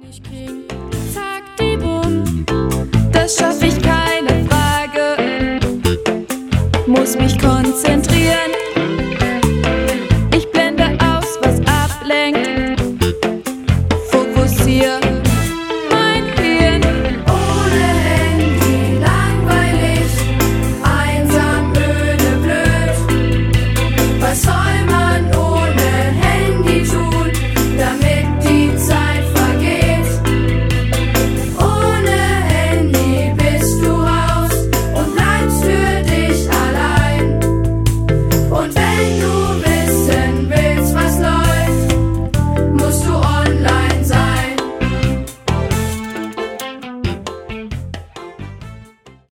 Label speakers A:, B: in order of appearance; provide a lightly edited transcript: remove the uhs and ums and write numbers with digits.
A: Ich krieg zack die Bumm, das schaff ich, keine Frage. Muss mich konzentrieren, ich blende aus, was ablenkt.